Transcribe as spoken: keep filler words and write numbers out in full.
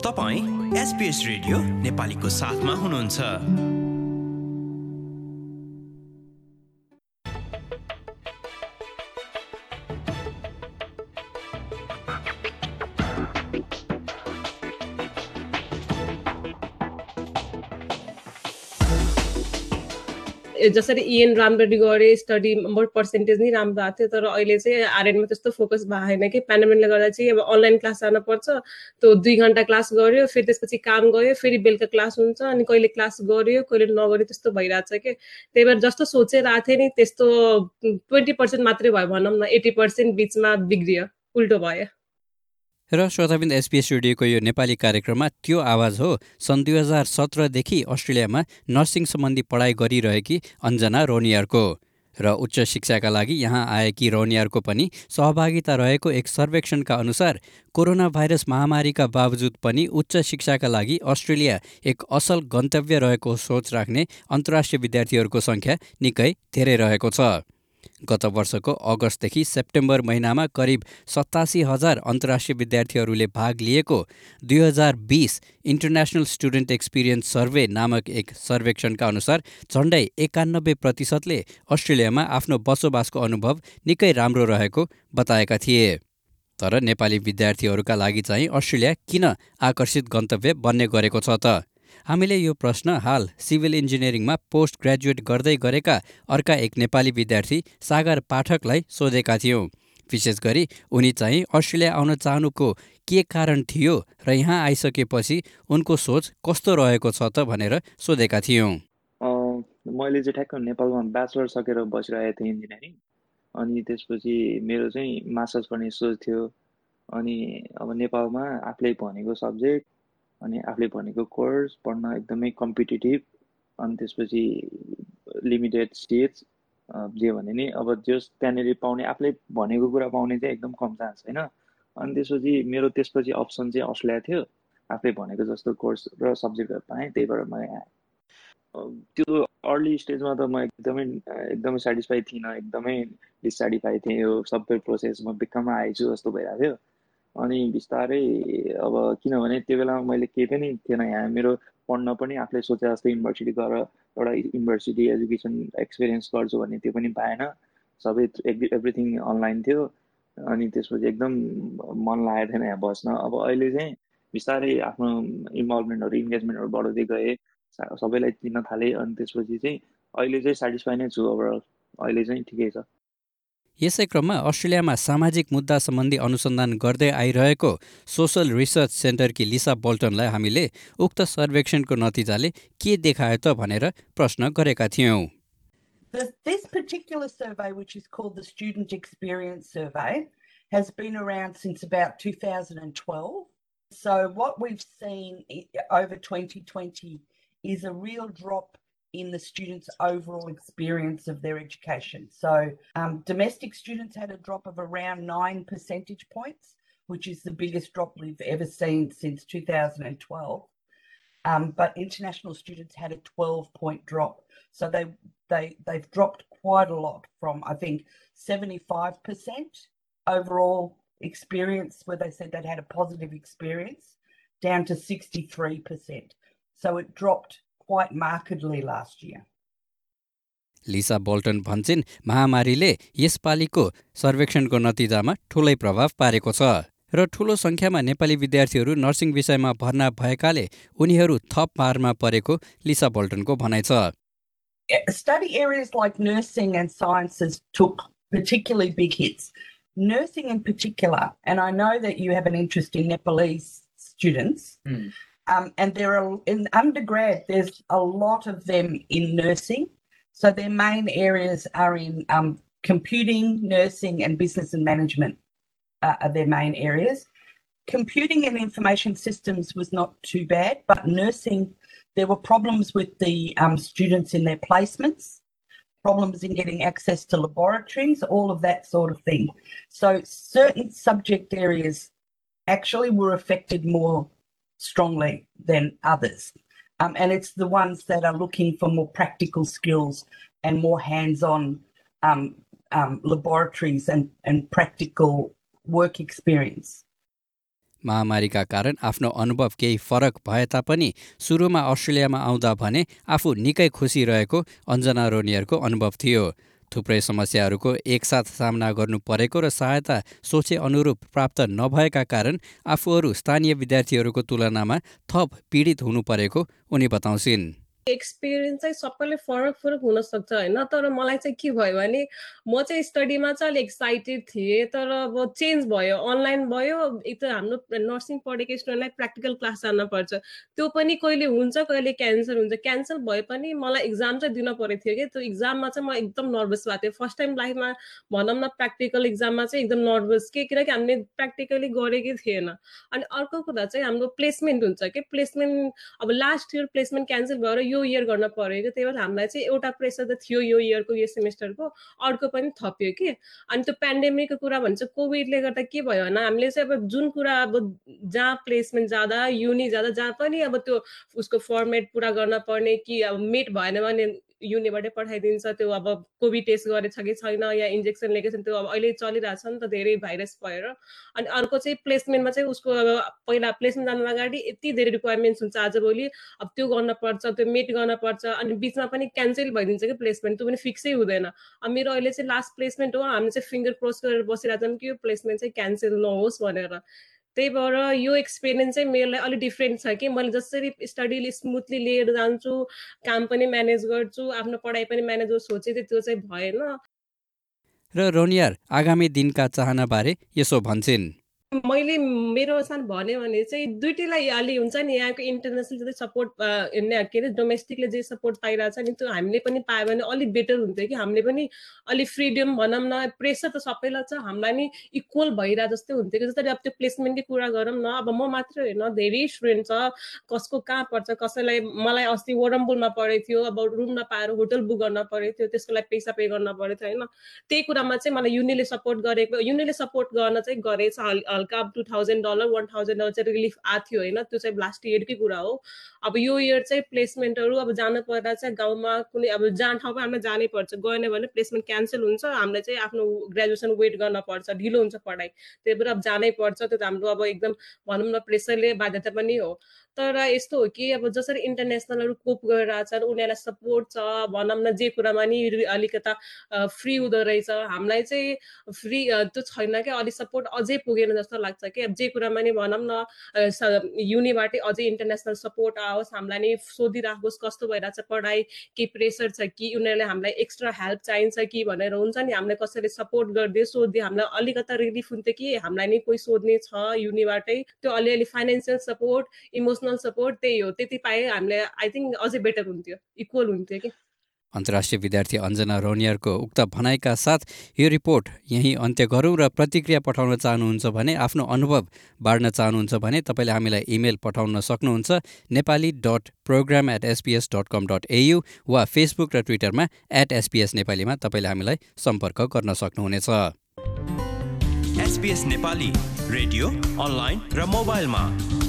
तपाईं SBS radio नेपालीको साथमा हुनुहुन्छ। जसरी इएन राम्ररी गरे स्टडी मोर पर्सेन्टेज नै राम्रो आएको थियो तर अहिले चाहिँ आरएनमा त्यस्तो फोकस भएन कि पेन्डेमिकले गर्दा चाहिँ अब अनलाइन क्लास जान पर्छ त्यो दुई घण्टा क्लास गर्यो फेरि त्यसपछि काम गयो फेरि बेलुका क्लास हुन्छ अनि कहिले क्लास गर्यो कहिले नगर्यो त्यस्तो भइरहेछ के त्यही भएर जस्तो सोचेर आएको थिएँ नि त्यस्तो ट्वेन्टी पर्सेन्ट मात्रै भयो भनौँ न एटी पर्सेन्ट बिचमा बिग्रियो उल्टो भयो। र श्रोताबिन्द एसबीएस रेडियोको यो नेपाली कार्यक्रममा त्यो आवाज हो सन् दुई हजार सत्रदेखि अस्ट्रेलियामा नर्सिङ सम्बन्धी पढाइ गरिरहेकी अन्जना रोनियारको र उच्च शिक्षाका लागि यहाँ आएकी रोनियारको पनि सहभागिता रहेको एक सर्वेक्षणका अनुसार कोरोना भाइरस महामारीका बावजुद पनि उच्च शिक्षाका लागि अस्ट्रेलिया एक असल गन्तव्य रहेको सोच राख्ने अन्तर्राष्ट्रिय विद्यार्थीहरूको सङ्ख्या निकै धेरै रहेको छ। गत वर्षको अगस्तदेखि सेप्टेम्बर महिनामा करिब सतासी हजार अन्तर्राष्ट्रिय विद्यार्थीहरूले भाग लिएको दुई हजार बिस इन्टरनेसनल स्टुडेन्ट एक्सपिरियन्स सर्वे नामक एक सर्वेक्षणका अनुसार झन्डै एकानब्बे प्रतिशतले अस्ट्रेलियामा आफ्नो बसोबासको अनुभव निकै राम्रो रहेको बताएका थिए। तर नेपाली विद्यार्थीहरूका लागि चाहिँ अस्ट्रेलिया किन आकर्षित गन्तव्य बन्ने गरेको छ त? हामीले यो प्रश्न हाल सिभिल इन्जिनियरिङमा पोस्ट ग्रेजुएट गर्दै गरेका अर्का एक नेपाली विद्यार्थी सागर पाठकलाई सोधेका थियौँ। विशेष गरी उनी चाहिँ अस्ट्रेलिया आउन चाहनुको के कारण थियो र यहाँ आइसकेपछि उनको सोच कस्तो रहेको छ त भनेर सोधेका थियौँ। मैले चाहिँ ठ्याक्क नेपालमा ब्याचलर सकेर बसिरहेको थिएँ इन्जिनियरिङ अनि त्यसपछि मेरो चाहिँ मास्टर्स गर्ने सोच थियो अनि अब नेपालमा आफूले भनेको सब्जेक्ट अनि आफूले भनेको कोर्स पढ्न एकदमै कम्पिटिटिभ अनि त्यसपछि लिमिटेड सिट्स जे भने नि अब जस त्यहाँनिर पाउने आफूले भनेको कुरा पाउने चाहिँ एकदम कम चान्स होइन अनि त्यसपछि मेरो त्यसपछि अप्सन चाहिँ अस्ट्रेलिया थियो आफूले भनेको जस्तो कोर्स र सब्जेक्टहरू पाएँ त्यही भएर म आएँ। त्यो अर्ली स्टेजमा त म एकदमै एकदमै सेटिस्फाइड थिइनँ एकदमै डिससेटिस्फाइड थिएँ यो सबै प्रोसेस म बिक्कम आएछु जस्तो भइरहेको थियो अनि बिस्तारै अब किनभने त्यो बेलामा मैले केही पनि थिएन यहाँ मेरो पढ्न पनि आफूले सोचे जस्तो युनिभर्सिटी गएर एउटा युनिभर्सिटी एजुकेसन एक्सपिरियन्स गर्छु भन्ने त्यो पनि पाएन सबै एभ्रिथिङ अनलाइन थियो अनि त्यसपछि एकदम मन लागेको थिएन यहाँ बस्न। अब अहिले चाहिँ बिस्तारै आफ्नो इन्भल्भमेन्टहरू इन्गेजमेन्टहरू बढाउँदै गएँ सबैलाई चिन्न थालेँ अनि त्यसपछि चाहिँ अहिले चाहिँ सेटिस्फाई नै छु ओभरअल अहिले चाहिँ ठिकै छ। यसै क्रममा अस्ट्रेलियामा सामाजिक मुद्दा सम्बन्धी अनुसन्धान गर्दै आइरहेको सोसल रिसर्च सेन्टरकी लिसा बोल्टनलाई हामीले उक्त सर्वेक्षणको नतिजाले के देखायो त भनेर प्रश्न गरेका थियौँ। This particular survey, which is called the Student Experience Survey, has been around since about two thousand twelve. So what we've seen over twenty twenty is a real drop in the students' overall experience of their education. So um, domestic students had a drop of around nine percentage points, which is the biggest drop we've ever seen since two thousand twelve. Um, but international students had a twelve point drop. So they, they, they've dropped quite a lot from, I think, seventy-five percent overall experience where they said they'd had a positive experience down to sixty-three percent. So it dropped quite markedly last year. Lisa Bolton भन्छन् महामारीले यसपालिको सर्वेक्षणको नतिजामा ठूलै प्रभाव पारेको छ र ठूलो संख्यामा नेपाली विद्यार्थीहरू nursing विषयमा भर्ना भएकाले उनीहरू थप मारमा परेको लिसा बोल्टनको भनाइ छ। Study areas like nursing and sciences took particularly big hits. Nursing in particular, and I know that you have an interest in Nepalese students. Mm. Um, and there are in undergrad, there's a lot of them in nursing. So their main areas are in um, computing, nursing, and business and management uh, are their main areas. Computing and information systems was not too bad, but nursing, there were problems with the um, students in their placements, problems in getting access to laboratories, all of that sort of thing. So certain subject areas actually were affected more strongly than others. Um, and it's the ones that are looking for more practical skills and more hands-on um, um, laboratories and, and practical work experience. महामारीका कारण आफ्नो अनुभव केही फरक भए तापनि सुरुमा अस्ट्रेलियामा आउँदा भने आफू निकै खुसी रहेको अञ्जना रोनियरको अनुभव थियो। थुप्रै समस्याहरूको एकसाथ सामना गर्नु परेको र सहायता सोचे अनुरूप प्राप्त नभएका कारण आफूहरू स्थानीय विद्यार्थीहरूको तुलनामा थप पीडित हुनु परेको उनी बताउँछिन्। एक्सपिरियन्स चाहिँ सबैले फरक फरक हुनसक्छ होइन, तर मलाई चाहिँ के भयो भने म चाहिँ स्टडीमा चाहिँ अलिक एक्साइटेड थिएँ, तर अब चेन्ज भयो, अनलाइन भयो। एक त हाम्रो नर्सिङ पढेको स्टुडेन्टलाई प्र्याक्टिकल क्लास जानुपर्छ, त्यो पनि कहिले हुन्छ कहिले क्यान्सल हुन्छ। क्यान्सल भए पनि मलाई इक्जाम चाहिँ दिन परेको थियो कि त्यो इक्जाममा चाहिँ म एकदम नर्भस भएको थिएँ। फर्स्ट टाइम लाइफमा भनौँ न प्र्याक्टिकल इक्जाममा चाहिँ एकदम नर्भस के किनकि हामीले प्र्याक्टिकली गरेकै थिएन। अनि अर्को कुरा चाहिँ हाम्रो प्लेसमेन्ट हुन्छ कि प्लेसमेन्ट अब लास्ट इयर प्लेसमेन्ट क्यान्सल भएर यो इयर गर्न पऱ्यो कि, त्यही भएर हामीलाई चाहिँ एउटा प्रेसर त थियो यो इयरको यो सेमेस्टरको, अर्को पनि थप्यो कि। अनि त्यो पेन्डेमिकको कुरा भन्छ कोभिडले गर्दा के भयो भने हामीले चाहिँ अब जुन कुरा अब जहाँ प्लेसमेन्ट जाँदा युनि जाँदा जहाँ पनि अब त्यो उसको फर्मेट पुरा गर्न पर्ने कि अब मेट भएन भने युनिबाटै पठाइदिन्छ, त्यो अब कोभिड टेस्ट गरेछ कि छैन या इन्जेक्सन लिएको छ त्यो अब अहिले चलिरहेछ नि त धेरै भाइरस भएर। अनि अर्को चाहिँ प्लेसमेन्टमा चाहिँ उसको अब पहिला प्लेसमेन्ट जानु अगाडि यति धेरै रिक्वायरमेन्ट्स हुन्छ आजभोलि, अब त्यो गर्नुपर्छ, त्यो मेट गर्नुपर्छ, अनि बिचमा पनि क्यान्सल भइदिन्छ कि प्लेसमेन्ट, त्यो पनि फिक्सै हुँदैन। अब मेरो अहिले चाहिँ लास्ट प्लेसमेन्ट हो, हामी चाहिँ फिङ्गर क्रस गरेर बसिरहेको छौँ कि यो प्लेसमेन्ट चाहिँ क्यान्सल नहोस् भनेर। त्यही भएर यो एक्सपिरियन्स चाहिँ मेरो लागि अलिक डिफ्रेन्ट छ कि मैले जसरी स्टडीले स्मुथली लिएर जान्छु, काम पनि म्यानेज गर्छु, आफ्नो पढाइ पनि म्यानेज गर्छु सोचेँ त्यो चाहिँ भएन। र रोनियर आगामी दिनका चाहनाबारे यसो भन्छन्। मैले मेरो सानो भन्यो भने चाहिँ दुइटैलाई अलि हुन्छ नि, यहाँको इन्टरनेसनल चाहिँ सपोर्ट के अरे डोमेस्टिकले जे सपोर्ट पाइरहेछ नि त्यो हामीले पनि पायो भने अलिक बेटर हुन्थ्यो कि, हामीले पनि अलिक फ्रिडम भनौँ न, प्रेसर त सबैलाई छ, हामीलाई नि इक्वल भइरहेको जस्तै हुन्थ्यो कि। जस्तै अब त्यो प्लेसमेन्टकै कुरा गरौँ न, अब म मात्र होइन धेरै स्टुडेन्ट छ, कसको कहाँ पर्छ, कसैलाई मलाई अस्ति वरम्बुलमा परेको थियो, अब रुम नपाएर होटल बुक गर्न परेको थियो, त्यसको लागि पैसा पे गर्न परेको थियो होइन। त्यही कुरामा चाहिँ मलाई युनिले सपोर्ट गरेको, युनिले सपोर्ट गर्न चाहिँ गरेछ हल्का two thousand dollar one thousand dollar चाहिँ रिलिफ आएको थियो होइन, त्यो चाहिँ लास्ट इयरकै कुरा हो। अब यो इयर चाहिँ प्लेसमेन्टहरू अब जानु पर्दा चाहिँ गाउँमा कुनै अब जहाँ ठाउँमा हामीलाई जानै पर्छ, गएन भने प्लेसमेन्ट क्यान्सल हुन्छ, हामीलाई चाहिँ आफ्नो ग्रेजुएसन वेट गर्न पर्छ, ढिलो हुन्छ पढाइ, त्यही भएर अब जानै पर्छ। त्यो त हाम्रो अब एकदम भनौँ न प्रेसरले बाध्यता पनि हो। तर यस्तो हो कि अब जसरी इन्टरनेसनलहरू कोप गरिरहेछन् उनीहरूलाई सपोर्ट छ भनौँ न, जे कुरामा नि अलिकता फ्री हुँदो रहेछ, हामीलाई चाहिँ फ्री त्यो छैन क्या, अलिक सपोर्ट अझै पुगेन जस्तो लाग्छ कि। अब जे कुरामा नि भनौँ न युनिबाटै अझै इन्टरनेसनल सपोर्ट आओस्, हामीलाई नि सोधिराखोस् कस्तो भइरहेछ पढाइ, के प्रेसर छ कि, उनीहरूले हामीलाई एक्स्ट्रा हेल्प चाहिन्छ कि भनेर हुन्छ नि, हामीलाई कसैले सपोर्ट गरिदियो सोधिदियो, हामीलाई अलिकता रिलिफ हुन्थ्यो कि हामीलाई नि कोही सोध्ने छ युनिबाटै, त्यो अलिअलि फाइनेन्सियल सपोर्ट, इमोसनल सपोर्ट, त्यही हो। त्यति पाए हामीले आई थिङ्क अझै बेटर हुन्थ्यो, इक्वल हुन्थ्यो कि। अन्तर्राष्ट्रिय विद्यार्थी अञ्जना रोनियरको उक्त भनाइका साथ यो रिपोर्ट यहीँ अन्त्य गरौँ र प्रतिक्रिया पठाउन चाहनुहुन्छ भने आफ्नो अनुभव बाँड्न चाहनुहुन्छ भने तपाईँले हामीलाई इमेल पठाउन सक्नुहुन्छ Nepali dot programme at SBS dot com dot au वा फेसबुक र ट्विटरमा एट एसपिएस नेपालीमा तपाईँले हामीलाई सम्पर्क गर्न सक्नुहुनेछ। एसपिएस नेपाली रेडियो अनलाइन र मोबाइलमा